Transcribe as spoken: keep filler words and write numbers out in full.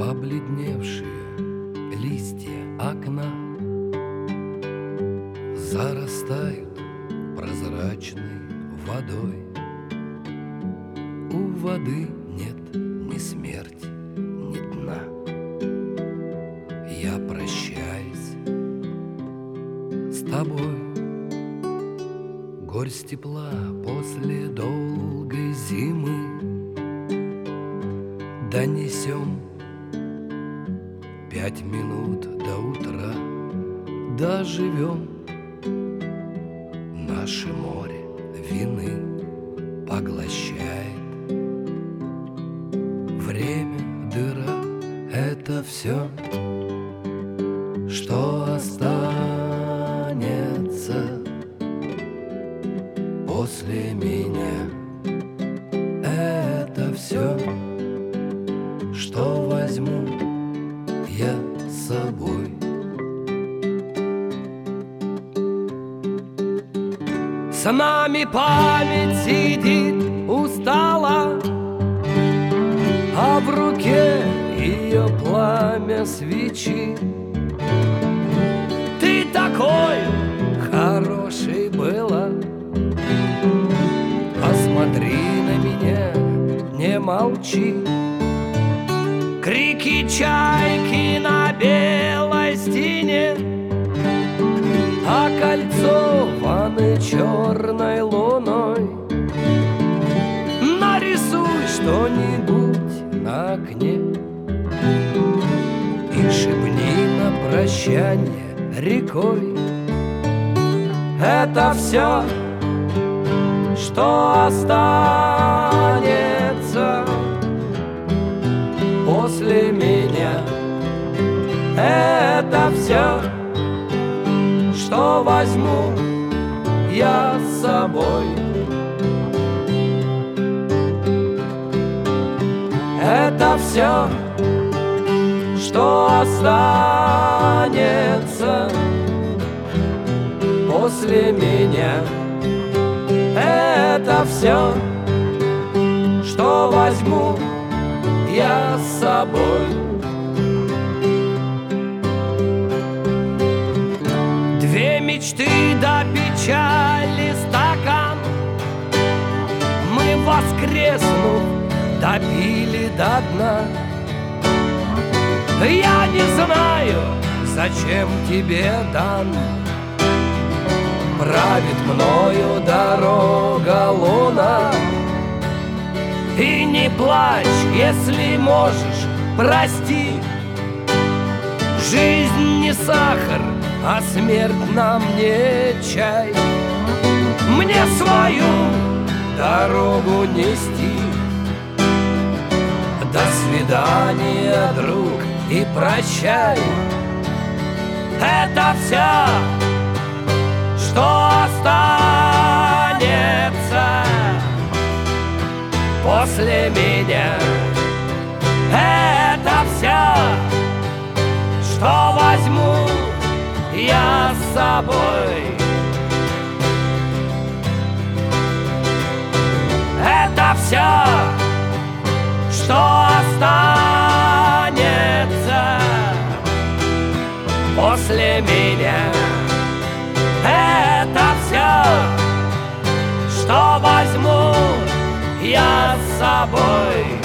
Побледневшие листья окна зарастают прозрачной водой. У воды нет ни смерти, ни дна. Я прощаюсь с тобой. Горсть тепла после долгой зимы донесем. Пять минут до утра доживем. Наше море вины поглощает. Время, дыра — это все, что останется после меня. Это все, что возьму я с собой. С нами память сидит устала, а в руке ее пламя свечи. Ты такой хороший была, посмотри на меня, не молчи. Крики чайки на белой стене окольцованы черной луной. Нарисуй что-нибудь на окне и шепни на прощание рекой. Это все, что останется после меня. Это все, что возьму я с собой. Это все, что останется после меня. Это все, что возьму я с собой. Две мечты до печали стакан мы, воскреснув, допили до дна. Я не знаю, зачем тебе дан. Правит мною дорога луна. И не плачь, если можешь, прости. Жизнь не сахар, а смерть нам не чай. Мне свою дорогу нести. До свидания, друг, и прощай. Это все, что останется после меня. Это все, что возьму я с собой. Это все, что останется после меня. Это все, что возьму я с собой.